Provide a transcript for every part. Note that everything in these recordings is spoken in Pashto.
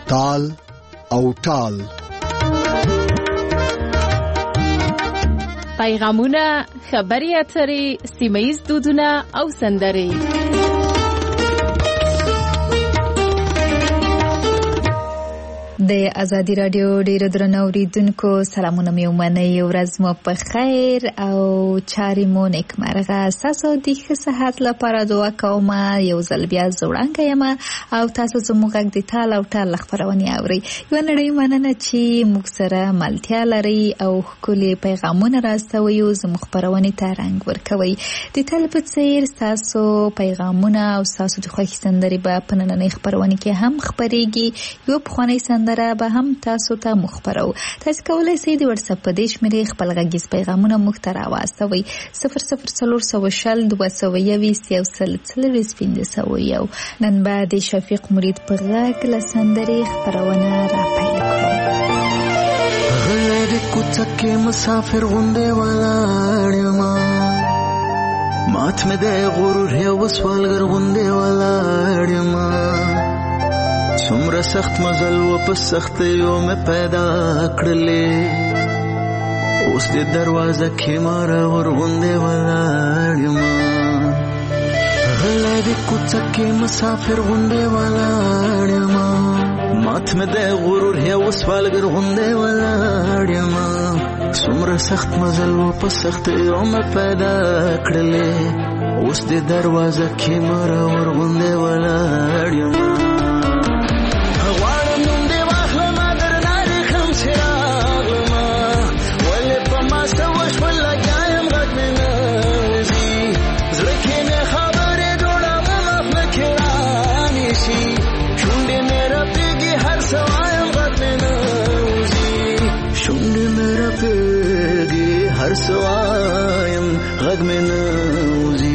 تال او ټال. پیغامونه، خبري اترې، سیمه‌ییز دودونه او سندرې. د ازادي رادیو ډیرو درنو اوریدونکو سلامونه مې ومنئ. ورځ مو په خیر او چارې مو نیکمرغه. تاسو د ښه صحت لپاره دعا کوم. یو ځل بیا زوړانګه یم او تاسو زموږ غږ د تال او ټال خبرونه اورئ. یو نړۍ مننه چې موږ سره ملتیا لري او ښکلي پیغامونه راستوي او زموږ خبرونه ته رنګ ورکوي. د تل په څیر تاسو پیغامونه او تاسو د خوښ سندرې به په نننۍ خبرونه کې هم خبرېږي. یو پخوانی سندره به هم تاسو ته مخبرو. تاسو کولای شئ د واتس اپ په دې شمیرې خپل غږیز پیغامونه موږ ته راواستوئ. 004021 نن به د شفیق مرید په غږ له سندرې خبرونه راپیل کړو. غلې کوڅه کې مسافر غوندې ولاړم، مات مې د غرور یو سوالګر غوندې ولاړم. څومره سخت مزل و په سختیو مې پیدا کړلې، اوس د دروازه کې ماره ورغوندې ولاړ یم. غلی د کوڅه کې مسافر غوندې ولاړ یم، مات مې د غرور یو سوالګر غوندې ولاړ یم. څومره سخت مزل و په سختیو مې پیدا کړلې، اوس د دروازه کې ماره ورغوندې ولاړ یم. هر سوایم غږ مې نوزي.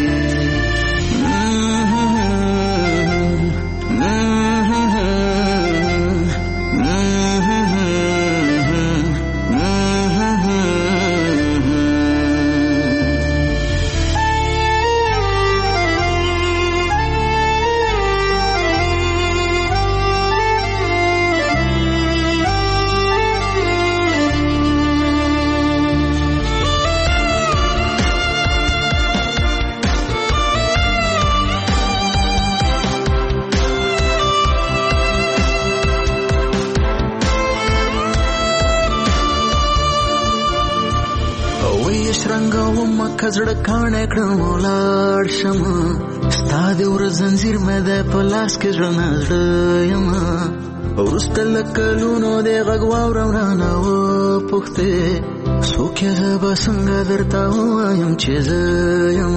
کزړه کانه کړم ولاړ شم، ستا د ور زنځیر مې د پلاس کې ژوند یم. ورسته لکلونو د غږ واورم رانه و پوښتې، څوک یې به څنګه درته ووایم چې زه یم.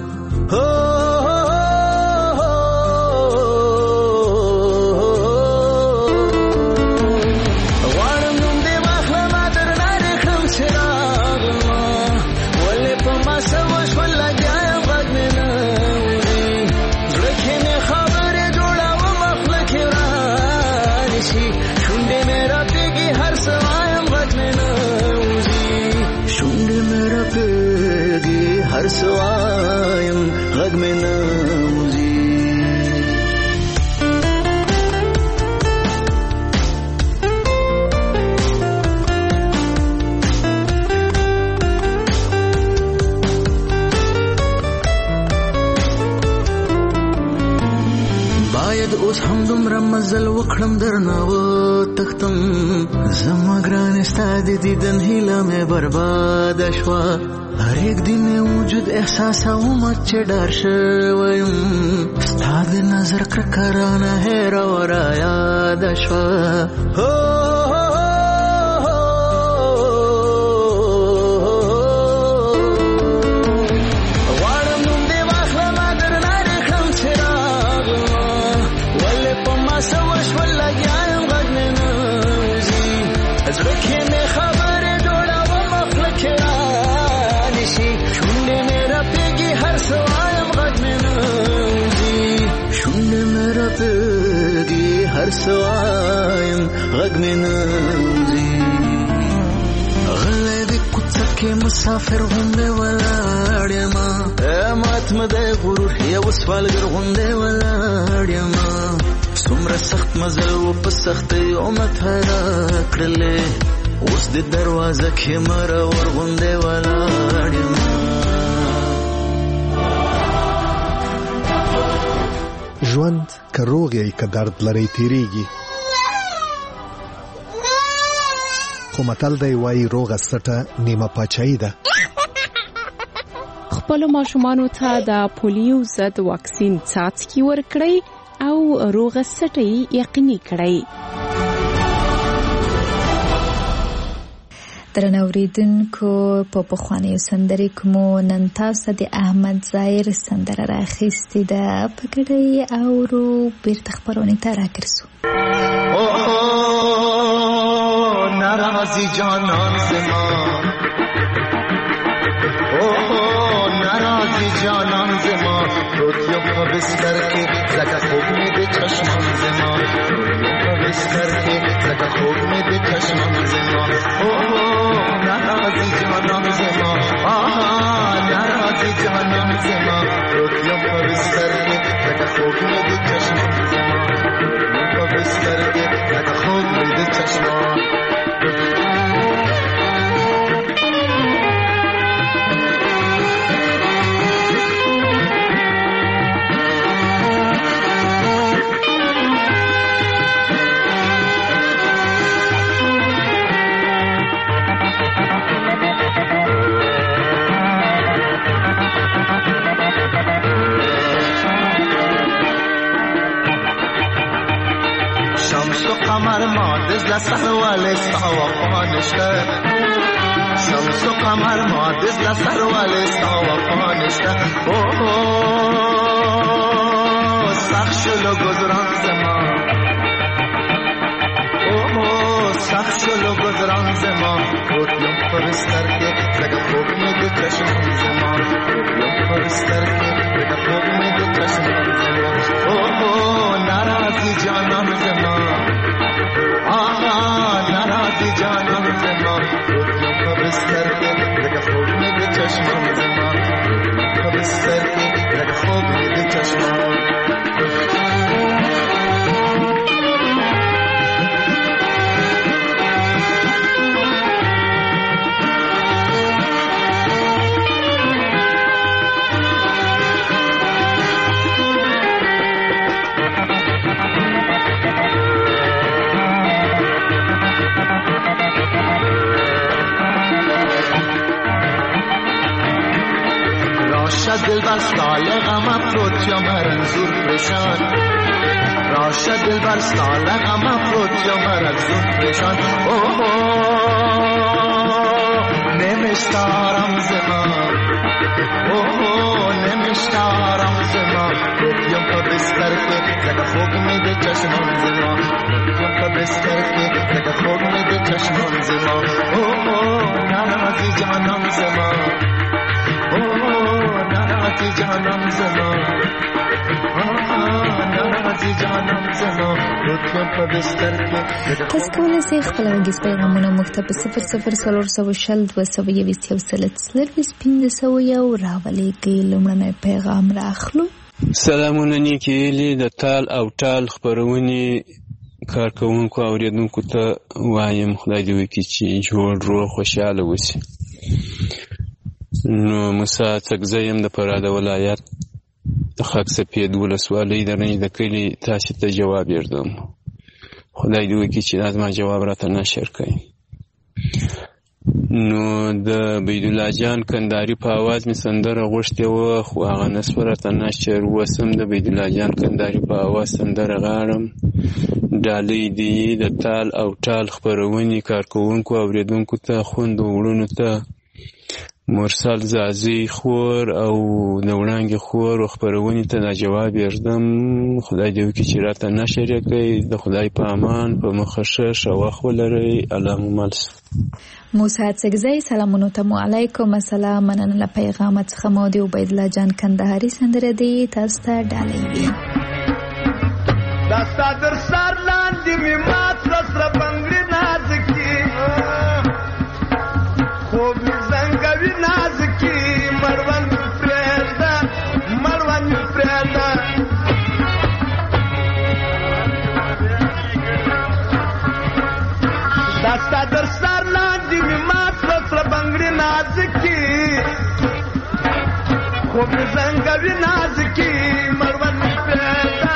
هر سوایم غږ مې نوزي. باید اوس هم دومره مزل وکړم درنه وتښتم، زما ګرانې ستا د دیدن هیله مې برباده شوه. هر یک دن وجود احساسوم چې ډار شویم، ستا د نظر کرکرانه هیر و را یاد شوه. غواړم نوم دې واخلمه درنه ریښم چې راغلمه، ولې په ما څه وشول لګیا یم غږ مې نه وځي. زړه کې مې خبرې جوړوم خوله کې شونډې مې راپېږي هر څه وایم غږ مې نه وځي. شونډې مې راپېږي هر څه وایم غږ مې نه وځي. غلی د کوڅه کې مسافر غوندې ولاړ یم، مات مې د غرور یو سوالګر غوندې ولاړ یم. څومره سخت مزل و په سختۍ امت هره کړلې اوس د دروازه کې مره ورغوندې ولاړ یم ژوند که روغ یې که درد لري تیریږي خو متل دی وایي روغه سټه نیمه پاچاهي ده خپلو ماشومانو ته د پولیو ضد واکسین څاڅکي ورکړئ او روغه سټه یقیني کړئ. درنو اوریدونکو په پخوانیو سندرې کومو نن تاسو د احمد ظاهر سندره راخیستې ده په ګډه اورو بیرته خپرونې ته راګرځو. ناراضی جانان زما ناراضی جانان زما روتیم په بستر کې زکه خوب مې د چشمان زما روتیم په بستر کې زکه خوب مې د چشمان زما ناراضی جانان زما ناراضی جانان زما روتیم په بستر کې زکه خوب مې د چشمان زما روتیم په بستر کې زکه خوب مې د چشمان قمر ما دزل سر والي سوا فانشته شمس و قمر ما دزل سر والي سوا فانشته سخشلو گذران زما سخشلو گذران زما روتیم پرستر که زگه خوب میده چشمان زما روتیم پرستر که زگه خوب میده چشمان زما ناراضی جانان زما ناراضی جانان زما روتیم پرستر که زگه خوب میده چشمان زما روتیم پرستر که زگه خوب میده چشمان دلبر سال غم افروت یا مرنزور پریشان راشد دلبر سال غم افروت یا مرنزور پریشان نمیشتارم زمان نمیشتارم زمان روتیم پا بستر که زگه خوب میده چشمان زمان روتیم پا بستر که زگه خوب میده چشمان زمان ناراضی جانم زمان ناراضی جانم زمان ناراضی جانم زمان روتیم په بستر کې تاسو کولی شئ خپل غږیز پیغامونه موږ ته په 00402015 راولېږئ. لومړنی پیغام راخلو. سلامونه نیکې هیلې د تال او ټال خپرونې کارکوونکو اورېدونکو ته وایم خدای دې وکړي چې جوړ روغ خوشحاله اوسي. نو موسی څکزی یم د فراه د ولایت د خاک سپید ولسوالۍ د رنج د کلي تاسې ته جواب یردم. خدای دې وکړي چې دا زما جواب راته نشر کړي. نو د بیدالله جان کندهاري په اواز مې سندره غوښتې وه خو هغه نسوه راته نشر. اوس هم د بیدالله جان کندهاري په اواز سندره غاړم. ډالۍ دې د تال او ټال خپرونې کارکوونکو اورېدونکو ته خویندو وروڼو ته مرسل زازی خور او د وړانګې خور او خپرونې ته دا جواب یردم. خدای دې وکړي چې راته نشر یې کړئ. د خدای په امان په مخه ښه وخت ولرئ. اللهم ملس. موسی څکزی سلامونو ته مو علیکم السلام. مننه له پیغامت څخه مو د عبیدالله جان کندهاري سندره دی تاسو ته ډالۍ وي. دا صدر سر لاندې مې مات سره بنګړي نازکي خوب مې زنګوي نازکي مړوند پرېږده څنګه نازکی مړوند پیدا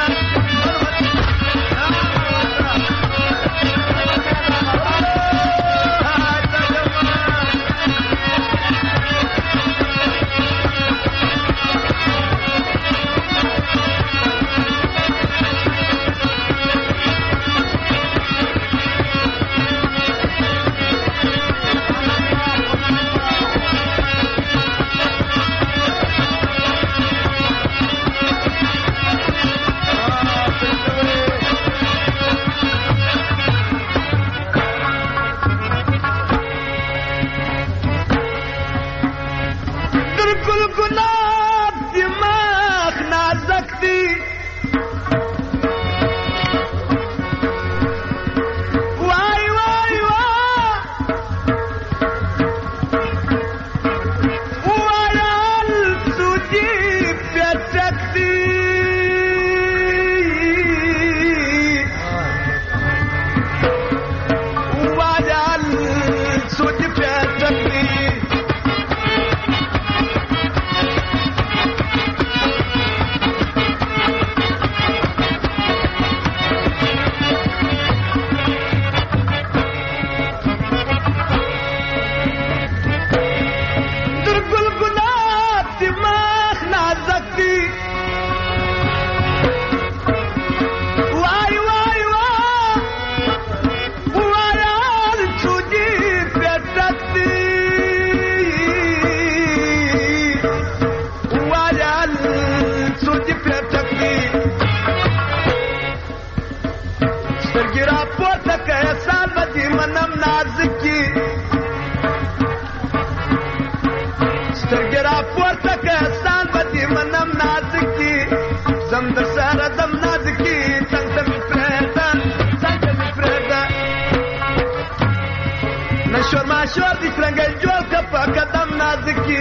شور دي څنګه جوړ کپا قدم نازکی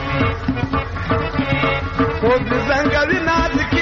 خوب دي څنګه وی نازکی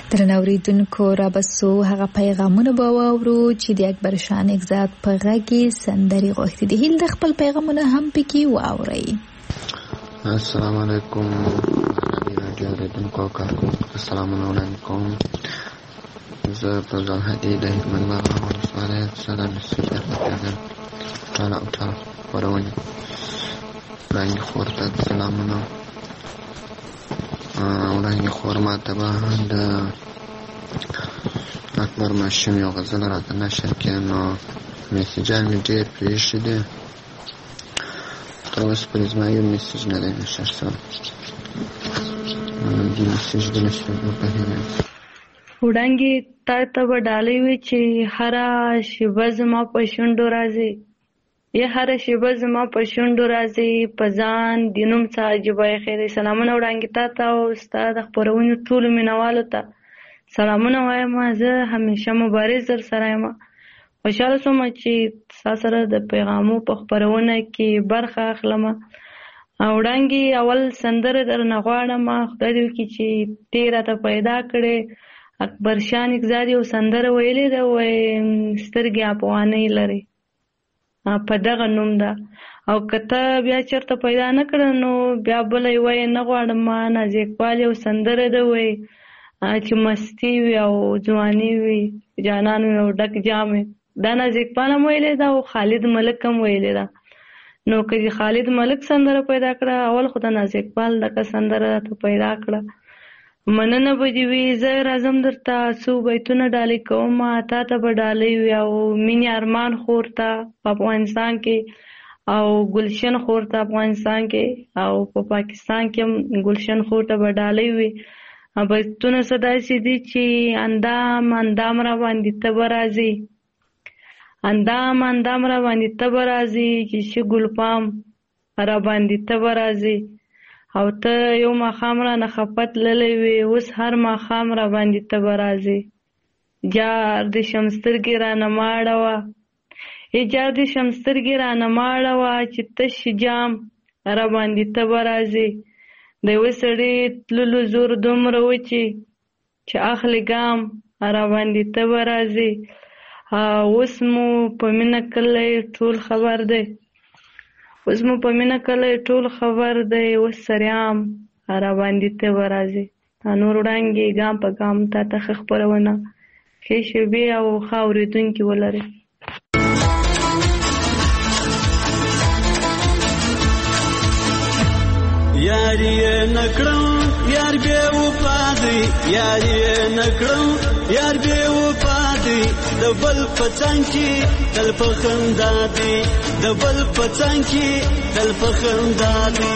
درنو اوریدونکو را بسو هغه پیغامونه به واورو چې د اکبر شاه نګزاد په غږ کې سندرې غوښتي دي. هیل د خپل پیغامونه هم پکې واورئ. السلام علیکم رادیو اوریدونکو کارکونکو سلامونه وړاندې کوم. زه فضل هدي د حکمت الله ولسوالۍ صدر مسجد درپاتېږم. ټاله او ټاله خپرونې وړاندې خور ته سلامونه. وړاندې خور ما ته به د اکبر ماشوم یو غزل راته نشر کړي، نو میسیجان مې ډېر پرېښي دي، تر اوسه پورې زما یو میسیج نه دی نشر شوی. دې میسیج د نشر وپوهېږم. وړانګې تا ته به ډالۍ وي چې هره شېبه زما په شونډو راځي، یا هره شېبه زما په شونډو راځي، په ځان د نوم څه عجیبه ایښی دی. سلامونه وړانګې تا ته او ستا د خپرونې ټولو مینوالو ته سلامونه وایم. زه همیشه مبارز در سره یم. خوشحاله شوم چې ستا سره د پیغامو په خپرونه کې برخه اخلم. وړانګې اول سندره درنه غواړم، خدای دې وکړي چې ته راته پیدا کړې. اکبر شاه نګزاد یو سندره ویلې ده، وایي سترګې افغانۍ لري، په دغه نوم ده. او که ته بیا چېرته پیدا نه کړه نو بیا بله یې وایي نه غواړم. ناز اقبال یو سندره ده، وایي چې مستی وي او ځواني وي، جانان وي او ډک جام وي. دا ناز اقبال هم ویلې ده او خالد ملک هم ویلې ده. نو که د خالد ملک سندره پیدا کړه، اول خو د ناز اقبال دغه سندره ته پیدا کړه. مننه به دې وي. زه راځم درته څو بیتونه ډالۍ کوم، تا ته به ډالۍ وي، او مینې ارمان خور ته په افغانستان کې، او ګلشن خور ته افغانستان کې، او په پاکستان کې هم ګلشن خور ته به ډالۍ وي. بیتونه څه داسې دي چې اندام اندام را باندې ته به راځي، اندام اندام را باندې ته به راځي، چې شه ګلپام را باندې ته به راځي. او ته یو ماښام را نه خفه تللی وې، اوس هر ماښام را باندې ته به راځې. جار د شمسترګې را نه مه اړوه، جار د شمسترګې را نه مه اړوه، چې تش جام را باندې ته به راځې. د یوه سړي تللو زور دومره و چې اخلي ګام را باندې ته به راځې. اوس مو په مینه کلی ټول خبر دی، اوس مو په مینه کلی ټول خبر دی، اوس سریام را باندې ته به راځې. نور وړانګې ګام په ګام تا ته ښه خپرونه، ښې شېبې او ښه اورېدونکي ولرئ. یاری نکړم یار بے وفا دی، یاری نکړم یار بے وفا دی، د بل پڅنګ کې تل په خندا دی، د بل پڅنګ کې تل په خندا دی.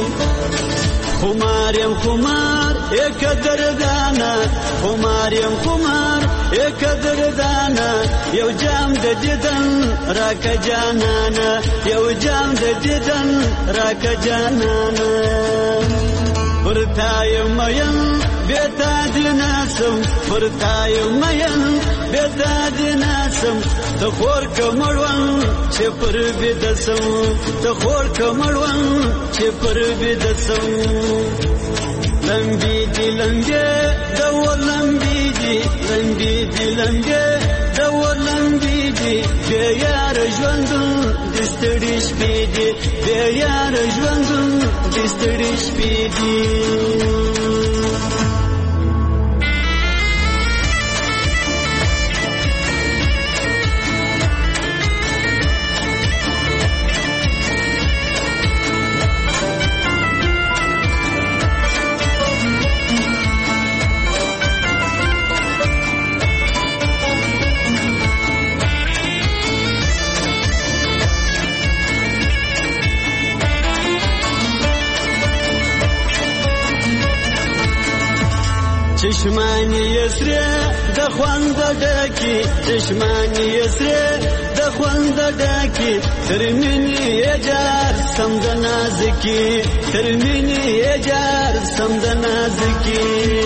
خمار یم خمار یک دردانا، خمار یم خمار یک دردانا، یو جام د دیدن راکه جانانا، یو جام د دیدن راکه جانانا. ورتای مین بیتا دیناسم، ورتای مین بیتا دیناسم، تخور کمړون چې پر بدسم، تخور کمړون چې پر بدسم. لمبی دی لنګه دو لمبی دی، لمبی دی لنګه دو لمبی دی، بیا یار ژوندون د ستړي شپې دی، بیا یار ژوندون د ستړي شپې دی. چشمانی یسره د خوند ډکی، چشمانی یسره د خوند ډکی، ترمنی یجار سم د نازکی، ترمنی یجار سم د نازکی.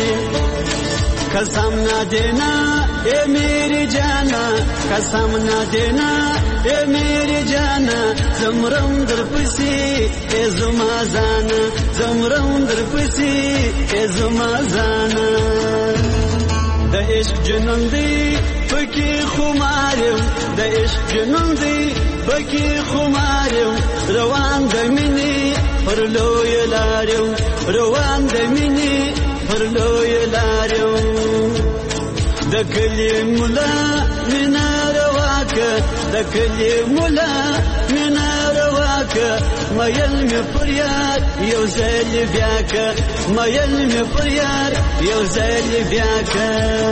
قسم نہ دینا اے میری جانا، قسم نہ دینا اے میری جانا، زمرم در پسی اے زما زانا، زمرم در پسی اے زما زانا. د عشق جنون دی پکې خمارم د عشق جنون دی پکې خمارم روان د مینې پر لوی لارم روان د مینې پر لوی لارم د کلی مولا مینا رواکه د کلی مولا مینا رواکه مایل می پر یار یو ځل بیا که مایل می پر یار یو ځل بیا که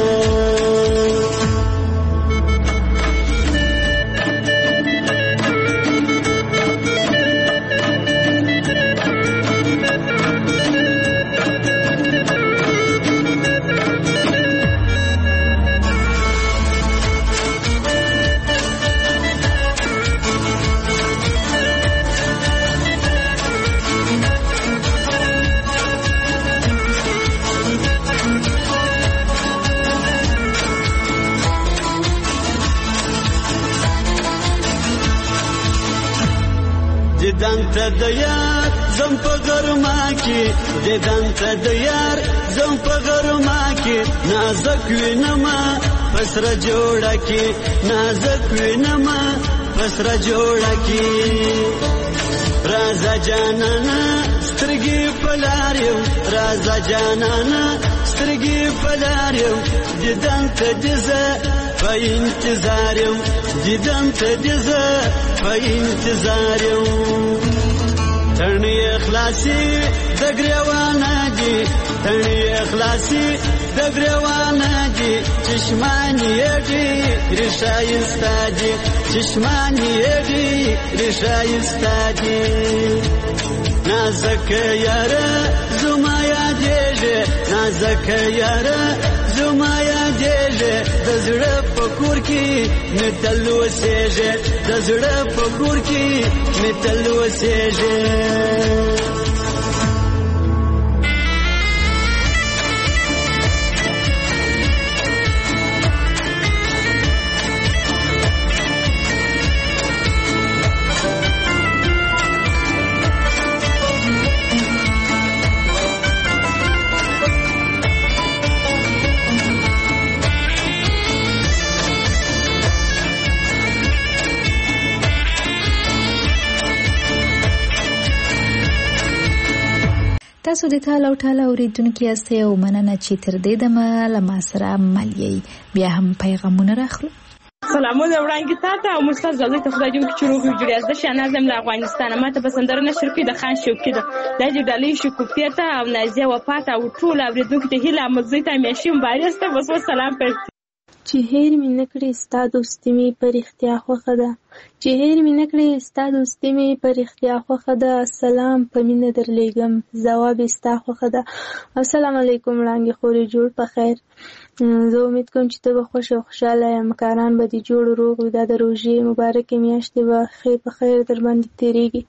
دیدن ته د یار زم په غرما کې دیدن ته د یار زم په غرما کې نازک وینما پسره جوړه کې نازک وینما پسره جوړه کې رازا جانانا سترګې پلاریو رازا جانانا سترګې پلاریو دیدن ته دزه په انتظار یم دیدن ته دزه په انتظار یم تڼۍ اخلاصي د ګریوانه دي تڼۍ اخلاصي د ګریوانه دي چشمانې دي ریښایسته دي چشمانې دي ریښایسته دي نازک یاره زما یادېږي نازک یاره زما یادېږي د زړه په کور کې مې تل اوسېږي د زړه په کور کې مې تل اوسېږي تاسو د ټاله او ټاله اوریدونکو یاست او مننه چې تر دې دمه له ما سره مل یې بیا هم پیغامونه راخلو. سلامونه وړاندې تاسو او مستر زوی ته خدای دې چې روغ جوړ یاست. شنازم له افغانستان ماته بسندر نشر کې د خان شوقي ده د جګړې شکوفیه ته او نازیه وفات او ټول اوریدونکو ته هیله مزه ته میشم بارسته بس سلام پر چې هیر مې نکړې ستا دوستي مې پر اختیا خوښه ده چې هیر مې نکړې ستا دوستي مې پر اختیا خوښه ده سلام په مینه درلېږم ځواب ستا خوښه ده. السلام علیکم وړانګې خورې جوړ په خیر. زه امید کوم چې ته به خوښ او خوشحاله یې مکاران به دې جوړ روغ وي دا د روژې مبارکې میاشتې به ښې په خیر در باندې تېرېږي.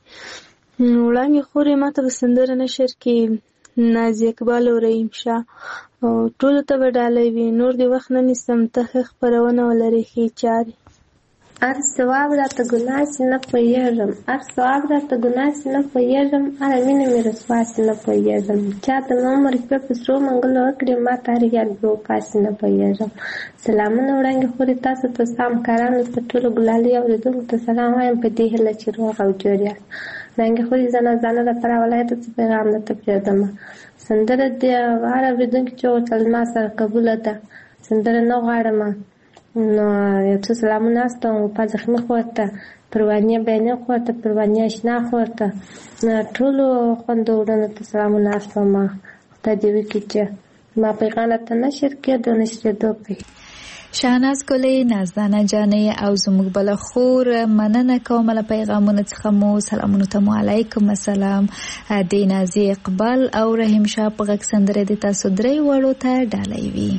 وړانګې خورې ما ته به سندره نشر کې نازي اقبال او رحیم شاه او ټولو ته به ډالۍ وي. نور دې وخت نه نیسم ته ښه خپرونه ولرې ښې چارې. هر ثواب راته ګناه سي نه پوهېږم هر ثواب راته ګناه سي نه پوهېږم هره مینه مې رسوا سي نه پوهېږم چا ته مې عمر شپې په سرو منګلو وکړې ما ته هر یاد به وفا سي نه پوهېږم. سلامونه وړاندې خورې تاسو ته ستا همکارانو ته ټولو ګلالي اورېدونکو ته سلام وایم په دې هیله چې روغ او جوړ یاست. وړاندې خورې زنه لپاره ولایته څه پیغام درته پرېږدمه. سندره د هر اورېدونکي چې وغوښتل ما سره قبوله ده سندره نه غواړم نو یو څه سلامونه استوم په زخمي خورته پروانیه بیانې خورته پروانیه اشنا خورته ټولو خوندو وړاندې ته سلامونه استوم. خدای دې وکړي چې ما پیغام ته نشر کېدو نشرېدو پې شاهناز ګلې نازدانه جانې او زموږ بل خور مننه کوم له پیغامونو څخه مو سلامونه ته علیکم السلام. د نازي اقبال او رحیم شاه په غږ سندره د تاسو درې وړو ته ډالۍ وي.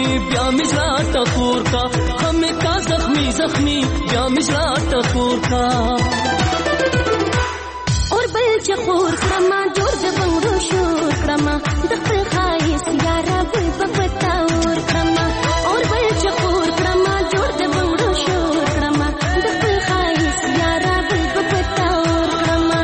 بیا مزرا تخور کا ہمیں کا زخمی زخمی بیا مزرا تخور کا اور بل چخور کرما جوړ د بنگړو شور کرما د خپل خایس یارا بل پپتا اور کرما اور بل چخور کرما جوړ د بنگړو شور کرما د خپل خایس یارا بل پپتا اور کرما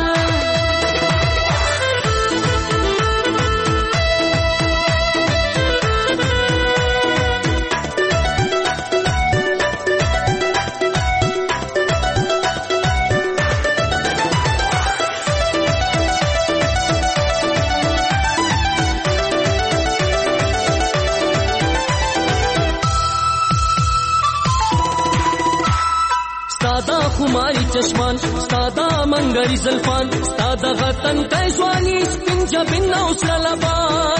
خماری چشمان ستادا منگری زلفان ستادا غتن کیسوانی سپین جبین اوسلا لبان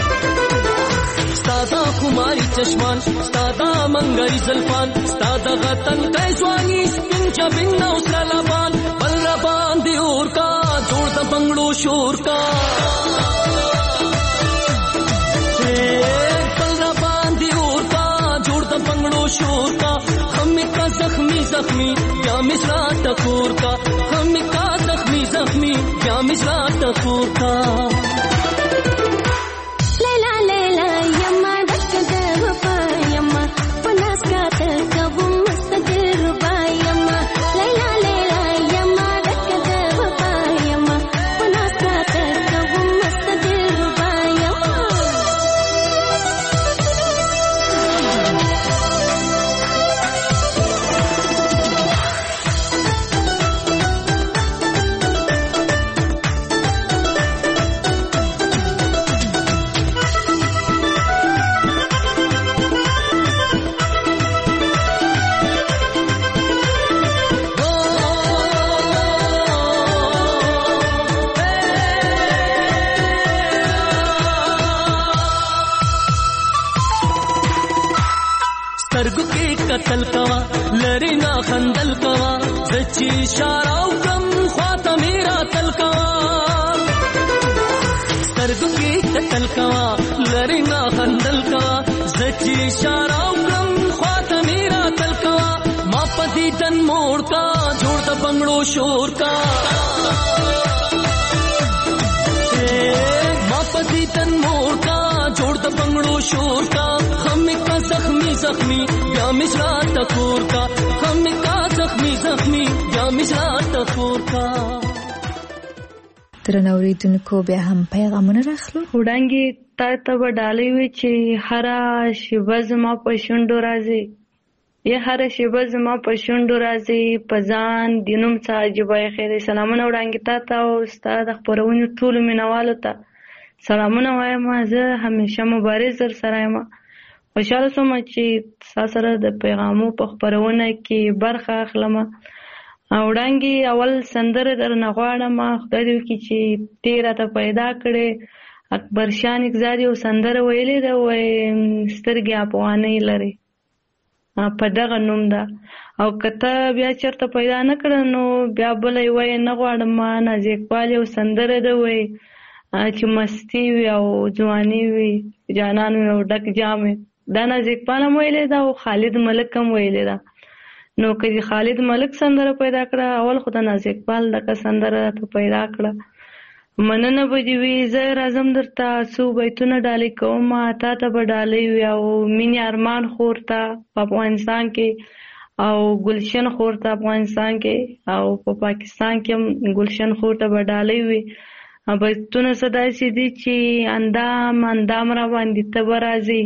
ستادا خماری چشمان ستادا منگری زلفان ستادا غتن کیسوانی سپین جبین اوسلا لبان بل ربان دی اور کا جوڑ دا بنگلو شور کا بل ربان دی اور کا جوڑ دا بنگلو شور کا ہمیں کا زخمی زخمی بیا مزرا تخور کا ہمیں کا زخمی زخمی بیا مزرا تخور کا لیلا لیلا یما دک د وفا یما پناس کا تکو مستقر با یما لیلا لیلا یما دک د وفا یما پناس کا تکو مستقر با یما سترګو کې قتل کوا لری نا خندل کوا زچی اشاره وکم خواته میرا تل کوا سترګو کې قتل کوا لری نا خندل کوا زچی اشاره وکم خواته میرا تل کوا ما پدی دن موړ کا جوړ د بنگړو شور کا ما پدی دن موړ کا جوړ د بنگړو شور کا ہمیں کا زخمی زخمی بیا مزرا تخور کا ہمیں کا زخمی زخمی بیا مزرا تخور کا درنو اوریدونکو بیا هم پیغامونه راخلو. وړانګې تا ته به ډالۍ وي چې هره شیبه زما په شونډو راځي یا هره شیبه زما په شونډو راځي په ځان د نوم څه عجیبه خیر. سلامونه وړانګې تا ته او ستا د خپرونې ټولو مینوالو ته سلامونه وایم. زه همیشه مبارز در سره یم. خوشحاله شوم چې ستا سره د پیغامو په خپرونه کې برخه اخلم. وړانګې اول سندره درنه غواړم. خدای دې وکړي چې ته راته پیدا کړې. اکبر شاه نګزار یو سندره ویلې ده وایي سترګې افغانۍ لري په دغه نوم ده. او که ته بیا چېرته پیدا نه کړه نو بیا بله یې وایي نه غواړم. نازي اقبال یو سندره ده وایي چې مستی وي او ځواني وي جانان وي او ډک جام وي. دا نازي اقبال هم ویلې ده او خالد ملک هم ویلې ده. نو که دې خالد ملک سندره پیدا کړه اول خو د نازي اقبال دغه سندره ته پیدا کړه. مننه به دې وي. زه راځم درته څو بیتونه ډالۍ کوم. تا ته به ډالۍ وي او مینې ارمان خور ته په افغانستان کې او ګلشن خور ته افغانستان کې او په پاکستان کې هم ګلشن خور ته به ډالۍ وي. بیتونه څه داسې دي چې اندام اندام را باندې ته به راځي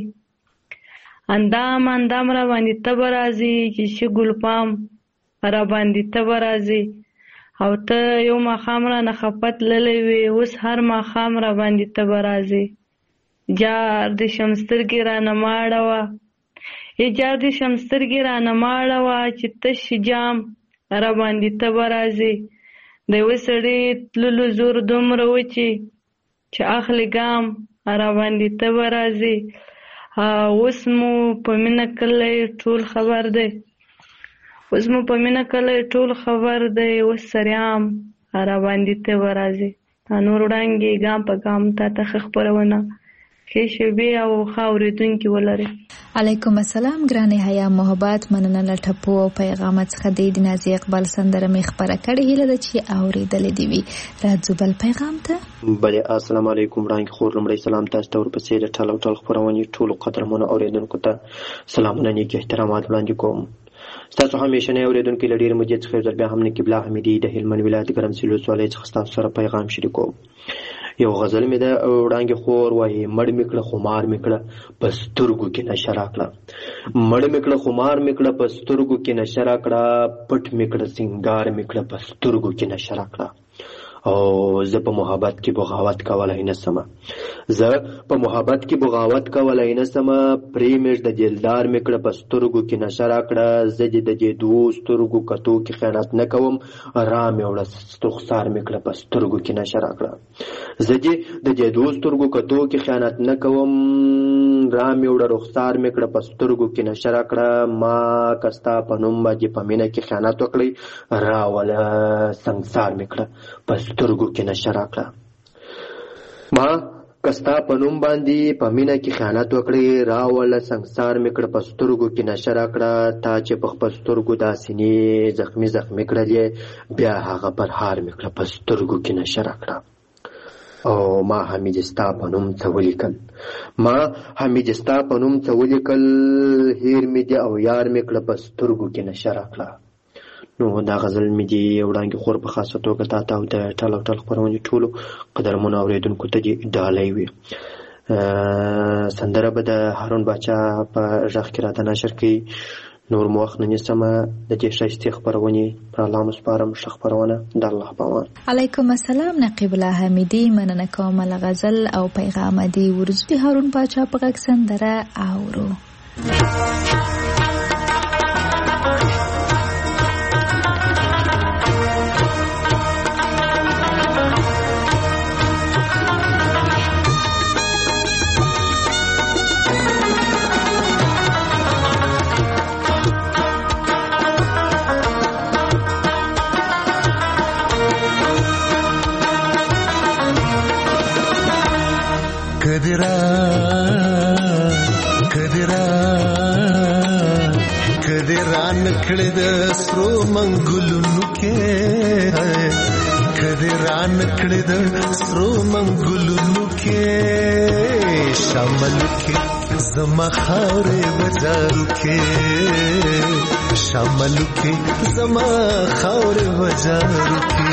اندام اندام را باندې ته به راځي چې شي ګلپام را باندې ته به راځي او ته یو ماښام رانه خفه تللی وې اوس هر ماښام را باندې ته به راځې. جار د شم سترګې رانه مه اړوه جار د شم سترګې رانه مه اړوه چې تش جام را باندې ته به راځې. د یوه سړي تللو زور دومره و چې اخلي ګام را باندې ته به راځې. اوس مو په مینه کلی ټول خبر دی اوس مو په مینه کلی ټول خبر دی اوس سریام را باندې ته به راځې. نور وړانګې ګام په ګام تا ته ښه خپرونه ښې شېبې او ښه اورېدونکي ولرې. علیکم السلام ګرانې حیا محبت مننه له ټپو او پیغام څخه د نازي اقبال سندره مې خبره کړې هیله ده چې اورېدلې دي وي. راځو بل پیغام ته. بله السلام علیکم وړاندې خور لومړی سلام تاسو ته ورپسې د ټال او ټال خپرونې ټولو قدرمنو اورېدونکو ته سلامونه نیک احترامات وړاندې کوم. ستاسو همیشنی اورېدونکي له ډېرې مودې څخه یو ځل بیا هم قبله حمیدي د هلمند ولایت ګرمسیر ولسوالۍ څخه ستاسو سره پیغام شریکوم. یو غزل مې ده وړاندې خور وایي مړ مې کړه خمار مې کړه په سترګو کې نشه راکړه، مړ مې کړه خمار مې کړه په سترګو کې نشه راکړه، پټ مې کړه سینګار مې کړه په سترګو کې نشه راکړه. او زه په محبت کې بغاوت کولای نه سمه، زه په محبت کې بغاوت کولای نه سمه، پریمش د دلدار مې کړه په سترګو کې نشه راکړه، زه د دې دوو سترګو کتو کې خیانت نه کوم، را مې وړه رخسار مې کړه په سترګو کې نشه راکړه، زه د دې دوو سترګو کتو کې خیانت نه کوم، را مې وړه رخسار مې کړه په سترګو کې نشه راکړه، ما کستا په نوم باندې په مینه کې خیانت وکړی، راوله سنګسار مې کړه په سترګو کې نشه راکړه، ما کستا په نوم باندې په مینه کې خیانت وکړی، راوله سنګسار مې کړه په سترګو کې نشه راکړه، تا چې په خپل سترګو دا سینې زخمي زخمي کړلې، بیا هغه پرهار مې کړه په سترګو کې نشه راکړه. او ما حمید ستا په نوم څه ولیکل، ما حمید ستا په نوم څه ولیکل، هیر مې دي او یار مې کړه په سترګو کې نشه راکړه. نو دا غزل مې دی وړاندې خور په خاصه توګه تا ته او د ټال او ټال خپرونې ټولو قدرمنو اورېدونکو ته دې ډالۍ وي. سندره به د هارون باچا په غږ کې راته نشر کوي. نور مو وخت نه نیسمه، د دې ښایستې خپرونې پر الله مو سپارم. ښه خپرونه د الله په امان. علیکم السلام نقیب الله حمیدي مننه کوم له غزل او پیغام دی ورزو د هارون باچا په غږ سندره اورو. کدران کړه د سرو منګلونو کې، کدران کړه د سرو منګلونو کې، شامل کې زما خاورې بازارو کې، شامل کې زما خاورې بازارو کې،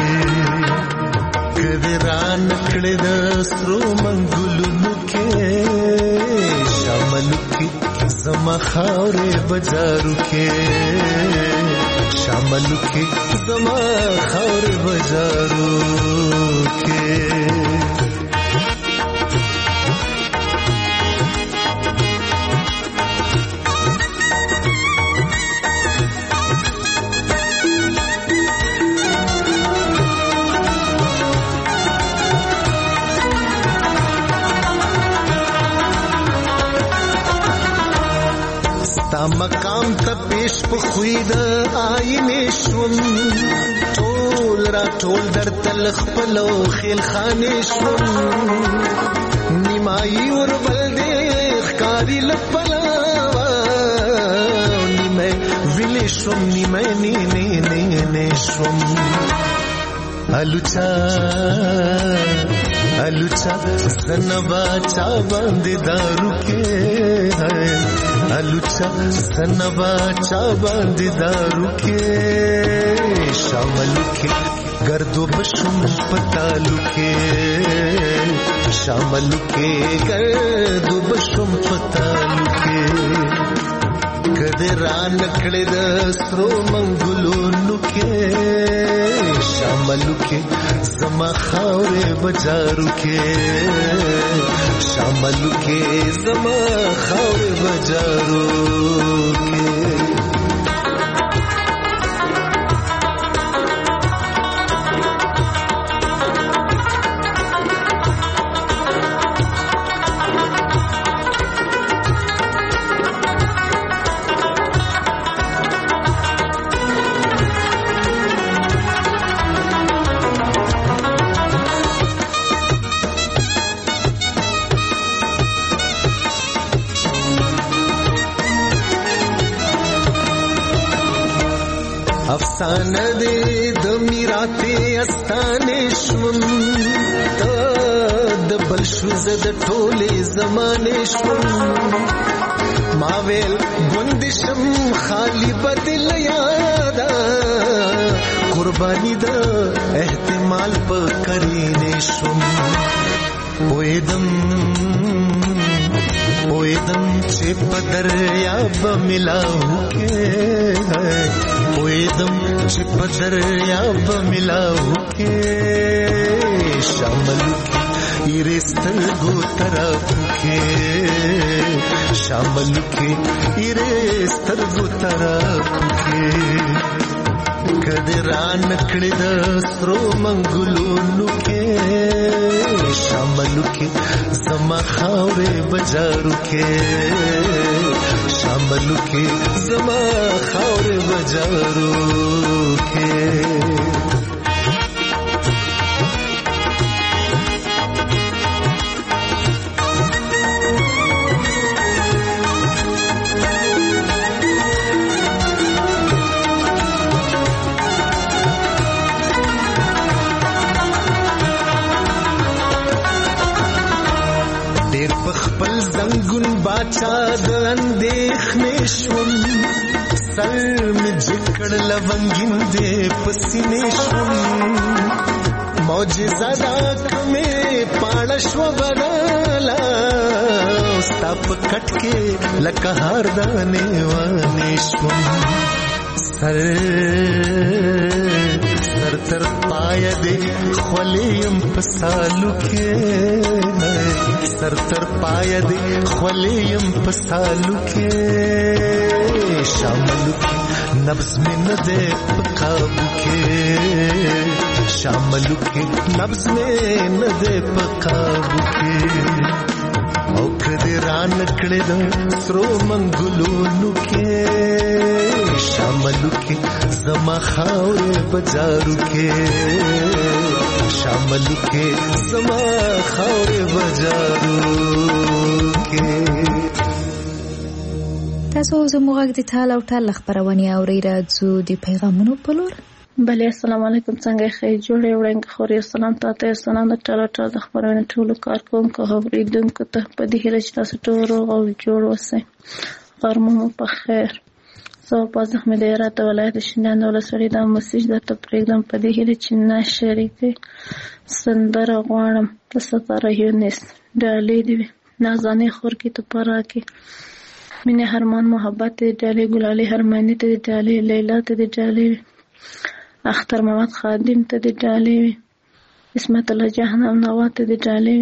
کدران کړه د سرو منګلونو کې، شامل کې زما خاورې بازارو کې، شامل کې زما خاورې بازارو کې. تا مقام ته پیش په خوی د آینې شوم، ټول را ټول در تل خپلو خیل خانې شوم، نیمایي وربل دې ښکاري لپلاوه، نیمه ویلې شوم نیمه نه شوم، الوچا الوچا سنبا چا باندې دارو کې، الوچا سنبا چا باندې دارو کې، شاملو کې گردو بشم پتالو کې، شاملو کې گردو بشم پتالو کې، کدران کړه د سرو منګلونو کې، شاملو کې زما خاورې بازارو کې، شاملو کې زما خاورې بازارو کې. افسانه دې د میراته استانه شوم د بل شو زد ټوله زمانه شوم ما ویل بندشم خالی بدل یادا قربانی د احتمال په کرینه شوم پویدم چې په دریاب ملاو کې پویدم چې په دریاب ملاو کې شامل ایرستل گو طرف کې شامل کې ایرستل گو طرف کې کدران کړي د سرو منګلونو کې شامل کې زما خاورې بجارو کې شامل کې زما خاورې بجارو کې باچا د اندېښنې شوم سر مې جکړ لونګین دې پسینې شوم معجزه دا کمې پاړه شو بدلا ستا په کټ کې لکه هار دانې وانې شوم سر تر پای دې خولیم په سالو کې سر تر پای دې خولیم په سالو کې شامل کې نبض مې نه دې په قابو کې شامل کې نبض مې نه دې په قابو کې او کدی ران کړه د سرو منګلونو کې شامل کې زما خاورې بجارو کې شامل کې زما خاورې بجارو کې تاسو زموږ د ټال او ټال خبرونه اورئ راځو د پیغامونو په لور بله السلام علیکم څنګه ښه جوړې وړاندې خوري سلام تاسو سلام د ټال ټال خبرونه ټول کارکونکو اوریدونکو ته په دې هیله چې تاسو ټول روغ او جوړ اوسئ غرمه په خیر زه په زحمت راته ولایت شینان ولسوالۍ د مسیج د تپریدم په دې هیله چې نه شریکي سندره غواړم د ستاره یونس ډالې دی نازانه خور کی تو پرا کی مینه هرمان محبت ډالې ګلالي هرمانی ته ډالې لیلا ته ډالې اختر محمد خادم ته ډالې اسمت الله جهنم نوات ته ډالې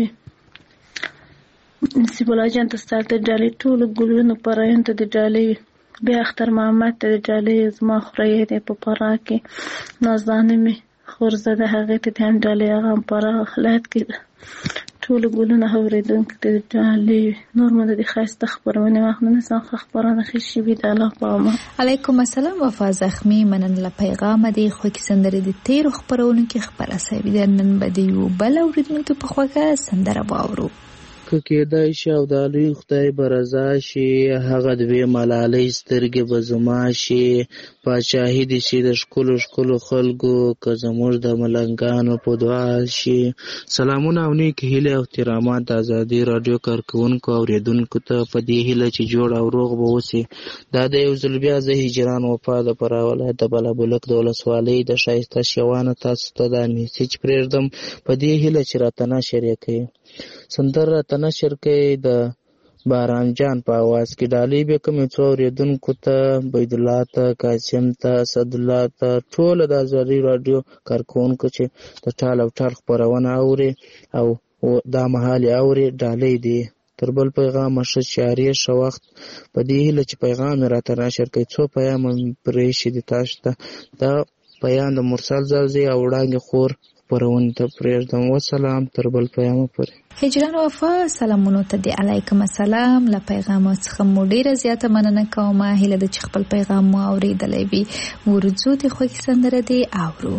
نصیب الله جان ته ستاسو ډالې ټول ګلونو پرایون ته ډالې بیا اختر محمد ته ډالې زما خورې ته په پرا کې نازانه می خورزده هغه ته هم ډالې هغه پرا خلات کې ټول ګلونه اوریدونکو ته ډالې نور مده د خاصه خبرونه واخلنه څنګه خبرونه خشي وي د الله په امان علیکم السلام وفا زخمی منن له پیغام دی خو کې سندره د تیر خبرونه کې خبره سوي د نن بده یو بل اوریدونکو په خوګه سندره باورو که کېدای شي او د لوی خدای به رضا شي هغه د بې ملالۍ سترګې به زما شي پاچاهي دې شي د ښکلو ښکلو خلکو که زموږ د ملنګانو په دعا شي سلامونه او نیکې هیلې او احترامات د ازادي راډیو کارکوونکو او اورېدونکو ته په دې هیله چې جوړ او روغ به اوسي دا د یو ځل بیا زه هجران وفا د فراه ولایت د بالابلک د ولسوالۍ د ښایسته شیوانه تاسو ته دا میسج پرېږدم په دې هیله چې راته نشر یې کوي سندره راته نشر کوي د باران جان په اواز کې ډالۍ به کومې څو اورېدونکو ته بيدالله ته قاسم ته اسدالله ته ټول د ازادي راډیو کارکوونکو چې د ټال او ټال خبرونه اوري او دا مهال اوري ډالۍ دي تر بل پیغام ښه چارې ښه وخت په دې هیله چې پیغام راته نشر کوي څو پیغام پرې شي د تاسو ته دا پیغام د مرسل زلزي او وړاندې خور پرون ته پرېږدم وسلام تر بل پیغام پورې هجران وفا سلامونو ته دی علیکم السلام له پیغام څخه مو ډیره زیاته مننه کوم هیله د خپل پیغام مو اوریدلې وي ورځو ته خو کې سندره دی اورو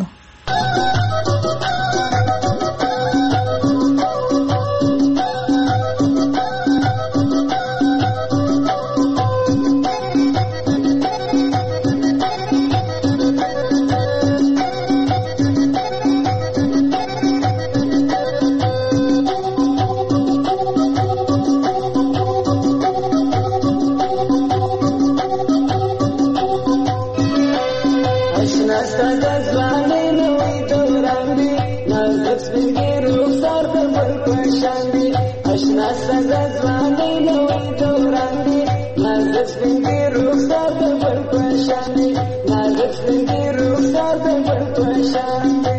اشنا ساده ځواني نوې دوران دی نازک سپین دی رخسار د بل په شان دی نازک سپین دی رخسار د بل په شان دی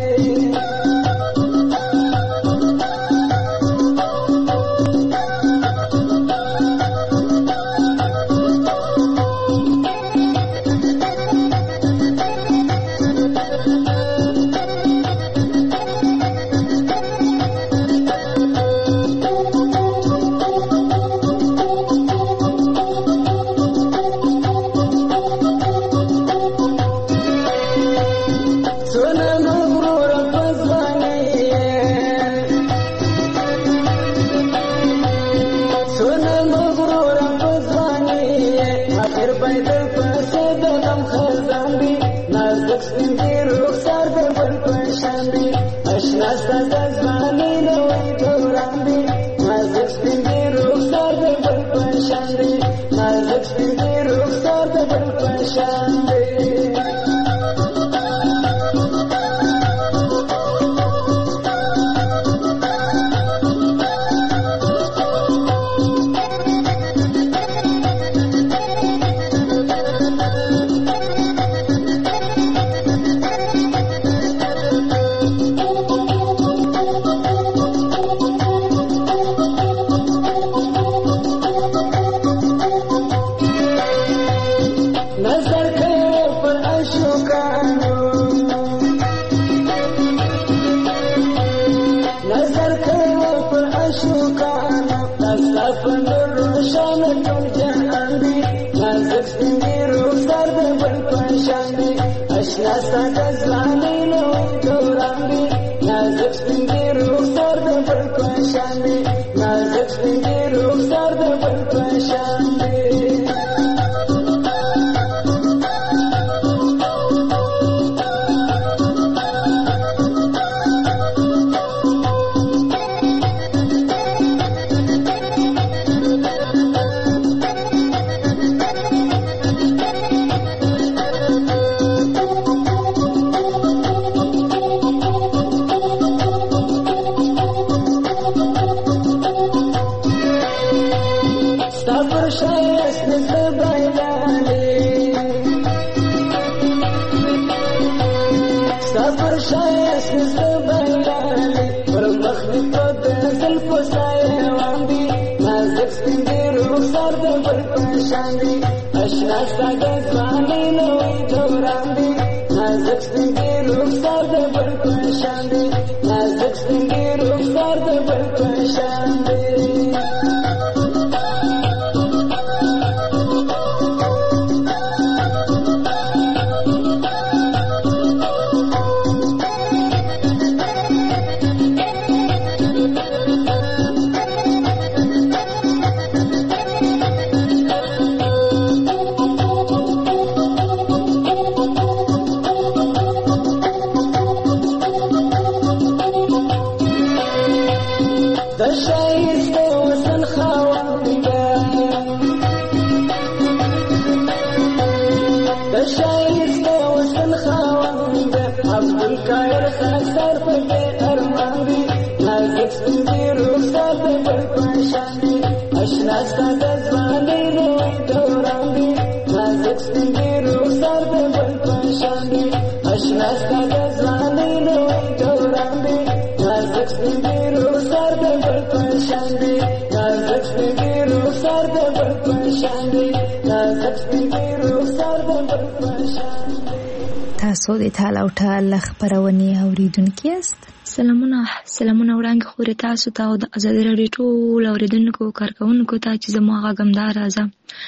تاسو د ټاله او ټاله خبرونه اوریدونکو یاست. سلامونه وړاندې خوري تاسو ته او د ازادي راډیو ټول اوریدونکو کارکونکو ته چې زما غږمدار راځه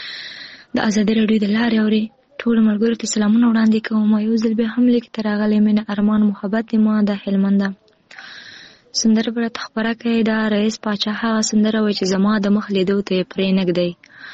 د ازادي راډیو د لارې اوري ټول ملګرو ته سلامونه وړاندې کوم. یو ځل به هم لیک تر غلې مینه ارمان محبت ما د هلمند سندره پر خبره کوي دا رئیس پاچا هغه سندره وای چې زما د مخ لیدو ته پرې نګدی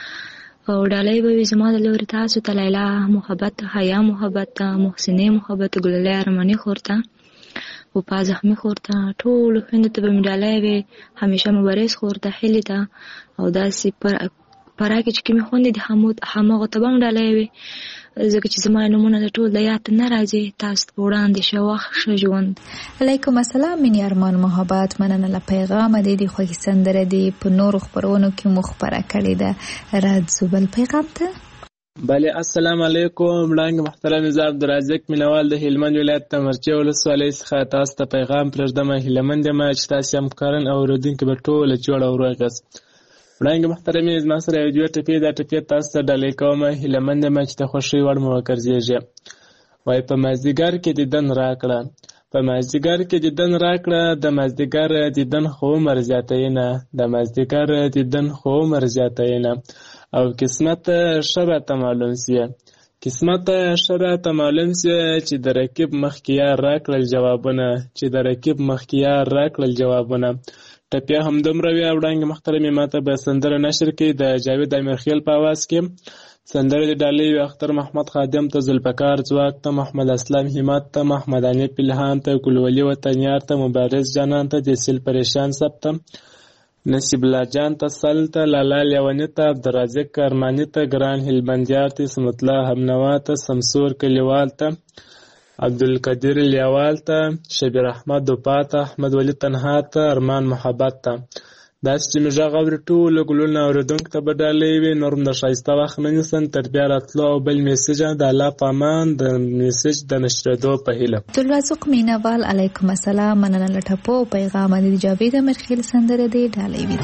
او ډالۍ به زما د لوري تاسو ته لیلا محبت حیا محبت محسنه محبت ګلله ارمانی خورته او په زخمی خورته ټول خوند ته به ډالۍ وي همیشه مبارز خورته هلیدا او داسې پر فراه کې چې کومې خوندې دي هماغه ته به هم ډالۍ وي، ځکه چې زما نومونه د ټول د یاد نه راځي. تاسو په وړاندې ښه وخت ښه ژوند. علیکم السلام مینې ارمان محبت، مننه له پیغامه دی. د خوږې سندره دی په نورو خپرونو کې مو خپره کړې ده. راځو بل پیغام ته. بله السلام علیکم. وړاندې محترم زه عبدالرزاق مینوال د هلمند ولایت د مرچې ولسوالۍ څخه تاسو ته پیغام پرېږدم. هیلهمند یم چې تاسو همکاران او اورېدونکي به ټوله جوړ او روغ یاست. وړاندې محترمې زما سره یو دوه ټپې دا ټپې تاسو ته ډالۍ کوم. هیلهمند یم چې د خوښۍ وړ مو وګرځېږي. وایي په مازدیګر کې دیدن راکړه، په مازدیګر کې دیدن راکړه، د مازدیګر دیدن خو عمر زیاتوي نه، د مازدیګر دیدن خو عمر زیاتوي نه. او قسمت ښه راته معلوم سي، قسمت ښه راته معلوم سي چې د رقیب مخکې یار راکړل جوابونه، چې د رقیب مخکې یار راکړل جوابونه. ټپیا همدومره وي. وړاندې محترمې ماته به سندره نشر کړي د جاوید امیرخیل په اواز کې. سندره د ډالۍ وي اختر محمد خادم ته، ذوالفقار ځواک ته، محمد اسلام همت ته، محمد انیب الهام ته، ګلولي وطنیار ته، مبارز جانان ته، جسیل پریشان سب ته، نصیب الله جان ته، سل ته، لالا لیونی ته، عبدالرازق ارمانی ته، ګران هلمندیار ته، اسمت الله همنوا ته، سمسور کلیوال ته، عبدالقدیر لیوال ته، شبیر احمد دوپا ته، احمد ولی تنها ته، ارمان محبت ته. داسې چې مې غږ اوري ټولو ګلونه اورېدونکو ته به ډالۍ وي. نور هم د ښایسته وخت نه نیسم تر بیا راتلو او بل میسج د الله په امان د میسج د نشرېدو په هیله. عبدالرزاق مینوال علیکم السلام، مننه له ټپو پیغام د جاوید امیرخیل سندره دی ډالۍ وي.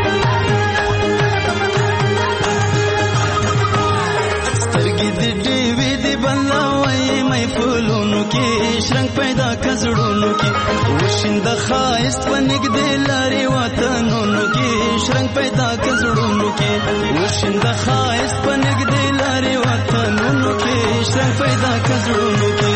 سترګې د ډېوې د بلاوۍ محفلونو کې شرنګ پیدا که زړونو کې وشینده ښایست په نږدې لارې وطنونو کې شرنګ پیدا که زړونو کې وشینده ښایست په نږدې لارې وطنونو کې شرنګ پیدا که زړونو کې.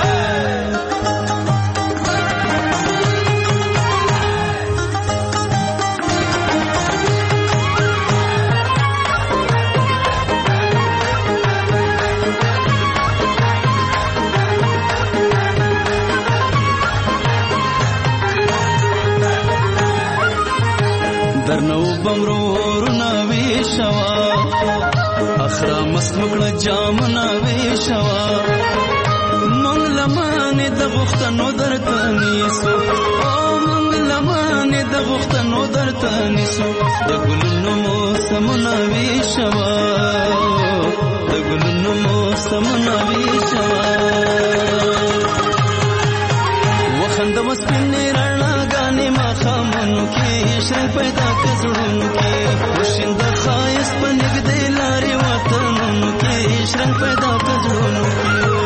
درنو بمرورنا ویشوا اخرا مست مکړه جامنا ویشوا مونږ لمانه د غختنو درته نیسو، او مونږ لمانه د غختنو درته نیسو. د ګلونو موسمونه ویشوا، د ګلونو موسمونه ویشوا. وخند مسپنې رڼاګانې ماښامونو کې شرنګ پیدا که زړونو کې وشینده ښایست په نږدې لارې وطنونو کې شرنګ پیدا که زړونو کې.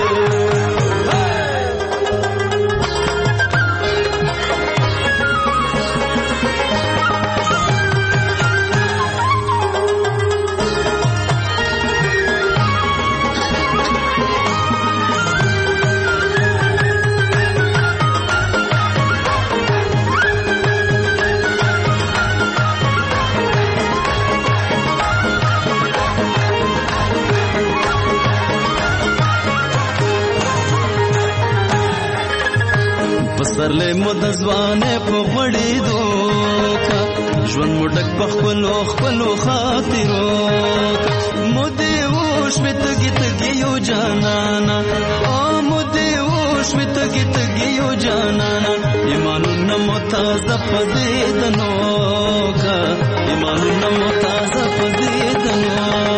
پسرلی مو د ځوانۍ په غوړېدو کا ژوند مو ډک په خپلو خپلو خاطرو کا مودې وشوې تږي تږي یو جانانا، او مودې وشوې تږي تږي یو جانانا. ایمانونه مو تازه په دیدنو کا، ایمانونه مو تازه په دیدنو.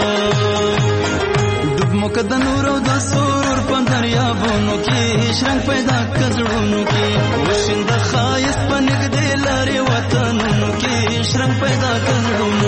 ډوب مو که د نور او د سرور په دریابونو کې شرنګ پیدا که زړونو کې وشینده ښایست په نږدې لارې وطنونو کې شرنګ پیدا که زړونو.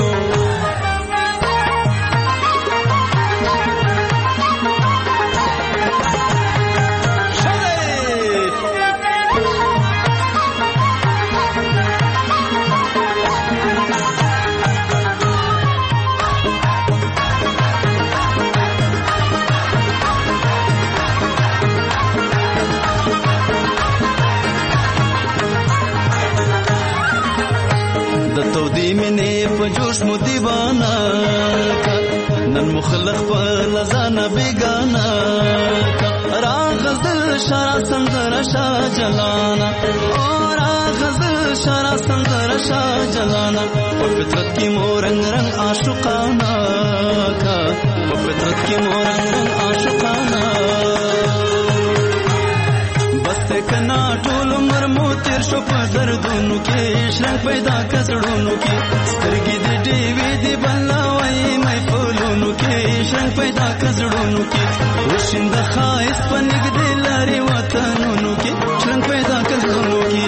تودی مینې په جوش مو دیوانه کا نن مخلق په لزانه بیگانه کا راغزل شرا سندر شاه جلانا، او راغ غزل شارع سندر شاه جلانا په فطرت کې مو رنگ رنگ عاشقانا کا په فطرت کې مو رنگ رنگ عاشقانا بس کنا ټول عمر مو تیر شو په دردونو کې شرنګ پیدا کړونو کې سترګې دې ډېوې دې بلوي مې فولونو کې شرنګ پیدا کړونو کې وشند خایس په نګدې لارې وطنونو کې شرنګ پیدا کړونو کې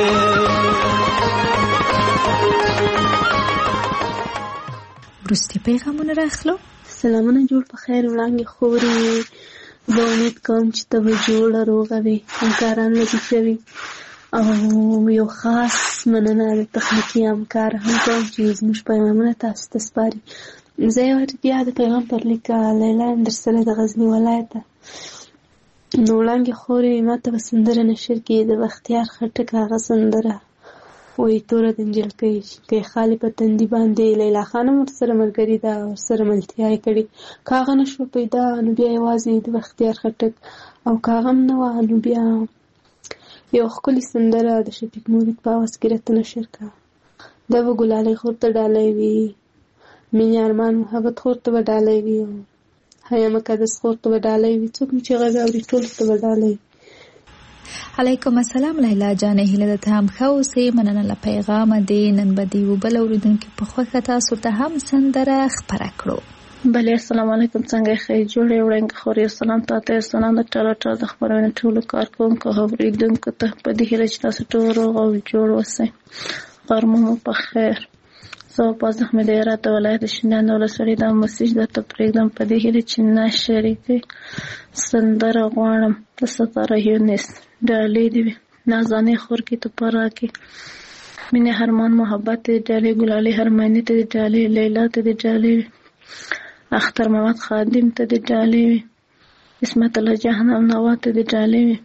وروستي پیغامونه راخلو. سلامونه جوړ په خیر وړاندې خوري. زه امید کوم چې ته به جوړه روغه وي، همکاران لطیفه وي، او یو خاص مننه د تخنیکي همکار هم کوم چې زموږ پیغامونه تاسو ته سپاري. زه یو بیا د پیغام پر لیکه لیلا یم در سره د غزني ولایته. نو وړاندې خوري ما ته به سندره نشر کړي د بختیار خټک هغه سندره وایي توره د نجلکۍ که یې خالي په تندي باندې. لیلا خان هم ورسره ملګري ده، ورسره ملتیا یې کړې. که هغه نه شوه پیدا نو بیا یوازې د بختیار خټک، او که هغه هم نه وه نو بیا یو ښکلې سندره د شفیق مرید په اواز کې راته نشر کړه. دا به ګلالۍ خور ته ډالۍ وي، مینې ارمان محبت خور ته به ډالۍ وي، او حیا مقدس خور ته به ډالۍ وي. څوک مې چې غږ اوري ټولو ته به ډالۍ. علیکم السلام لیلا جانې، هیله ده ته هم ښه اوسې. مننه له پیغامه دې. نن به د یو بل اورېدونکي په خوښه تاسو ته هم سندره خپره کړو. بله السلام علیکم، څنګه یې ښه جوړې وړنګ خوري. سلام تاته سلام د ټاله د خپرونې ټولو کارکوونکو او اورېدونکو ته په دې هیله چې تاسو ټول روغ او جوړ اوسئ. غرمه مو په خیر. زه پاس احمد هرات ولایت شینان ولسوالۍ دا مسیج درته پرېږدم په دې هیله چې نشرې کې سندره غواړم د ستاره یونس ډالۍ دې وي. نازانې خور کې ته پرا کې مینې هرمان محبت دې ډالۍ، ګلالۍ هرماني ته دې ډالۍ، لیلا ته دې ډالۍ وي، اختر محمد خادم ته دې ډالۍ وي، اسمت الله جهنم نوا ته دې ډالۍ وي،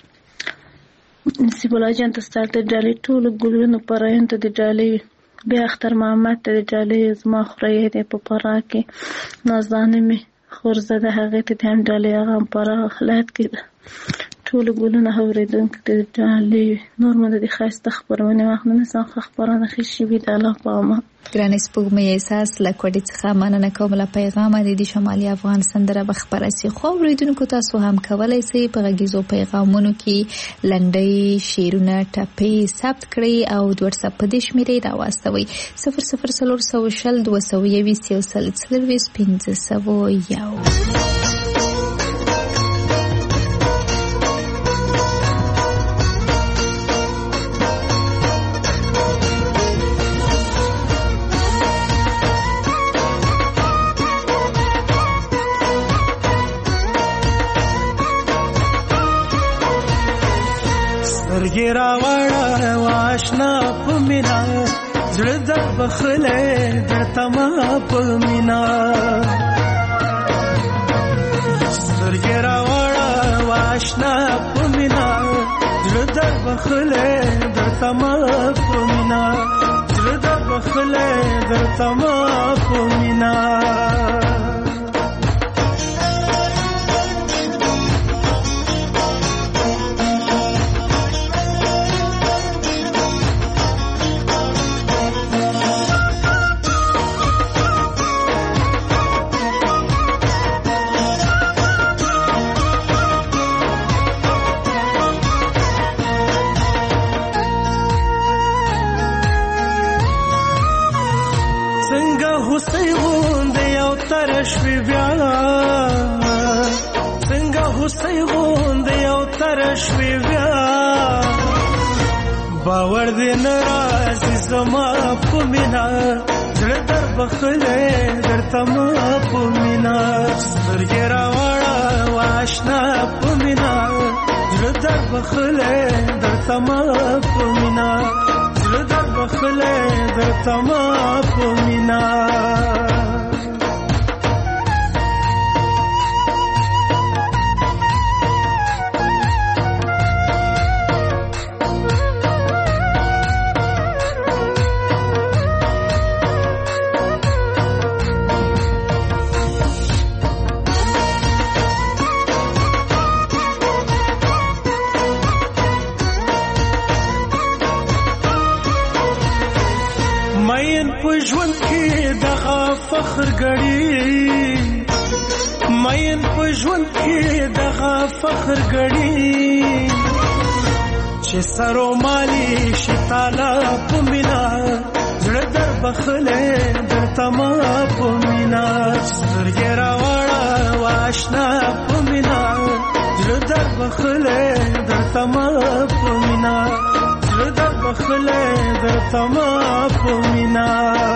نصیب الله جان ته ستا ته ډالۍ، ټولو ګلونو پرایون ته دې ډالۍ وي. بیا اختر محمد ته دې ډالۍ، زما خورۍ دې په پرا کې نازانې مې خورزده هغې ته دې هم ډالۍ، هغه هم پرا ولایت کې ده. ټولو ګلونه اورېدونکو ته دې ډالۍ وي. نور مو د دې ښایسته خپرونې واخلو نظام ښه خپرونه ښې شوي د الله په امان. ګرانې سپوږمۍ احساس له کوډې څخه مننه کوم له پیغامه د شمالي افغان سندره به خپره سي. خو اورېدونکو تاسو هم کولی سئ په غږیزو پیغامونو کې لنډۍ شعرونه ټپې ثبت کړئ او د وټساپ په دې شمېرې راواستوئ 00420 221 501. سترګې راوړه واشنا په مینا، زړه د بخلې درته ما په مینا. سترګې راوړه واشنا په مینا، زړه د بخلې درته ما په مینا، زړه د بخلې درته ما په مینا. شوی بیا څنګه هوسۍ غوندې یو تر شوی بیا، باور دې نه راځي زما په مینا، زړه در بخلې درته ما په مینا. سترګې راوړه واشنا په مینا، زړه در بخلې درته ما په مینا، زړه در بخلې درته ما په مینا. مین په ژوند کې دغه فخر ګړي مین په ژوند کې دغه فخر ګړي چې سرو مالی شتاله په مینا زړه در بخله درته ما په مینا سترګې راوړه واشنا په مینا زړه در بخله درته ما په مینا زړه در بخله درته ما په مینا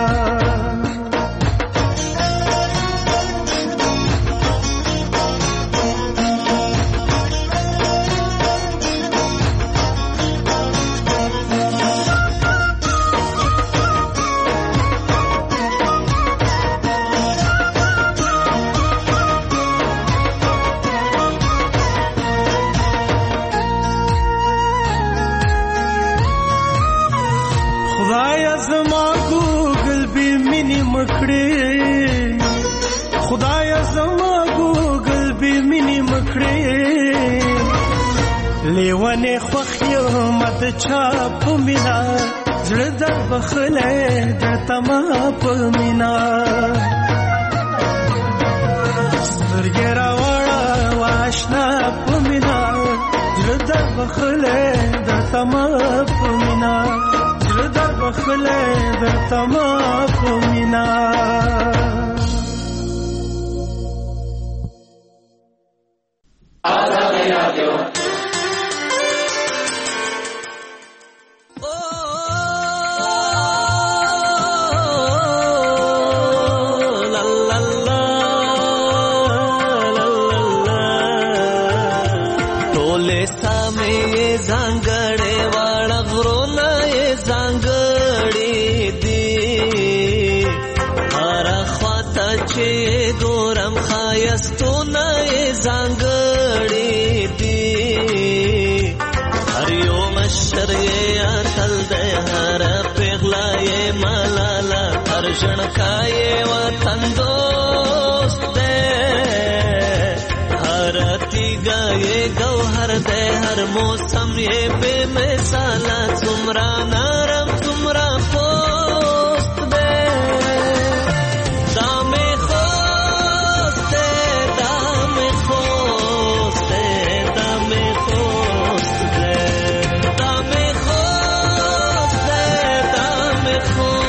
خدایا زما ګوګل به مینې مکړې لیوانې خوښ یم د چا په مینا زړه در بخلی درته ما په مینا سترګې راوړه واشنا په مینا زړه در بخلی درته ما په مینا زړه در بخلی درته ما په مینا ژړکایې وطن دوست دی هر تیږه یې ګوهر دی هر موسم یې بې مثاله څومره نرم څومره پوست دی دا مې خوست دی دا مې خوست دی دا مې خوست دی دا مې خوست دی دا مې خوست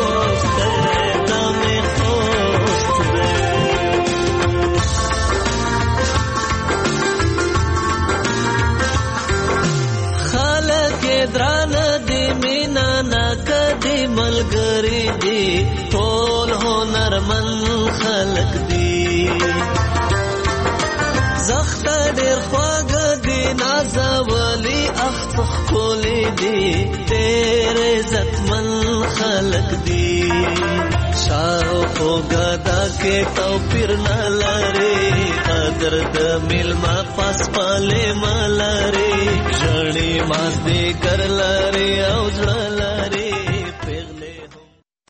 ملګری دی ټول هنرمن خلق دی زخت ډېر خواږه دی نازولی اخت ښکلی دی ډېر عزتمن خلق دی شاوخوا ګدا کې توپیر نه لري قدر د میلمه پاس پالې ما لري ژړې مازدیګر لري او زړه لري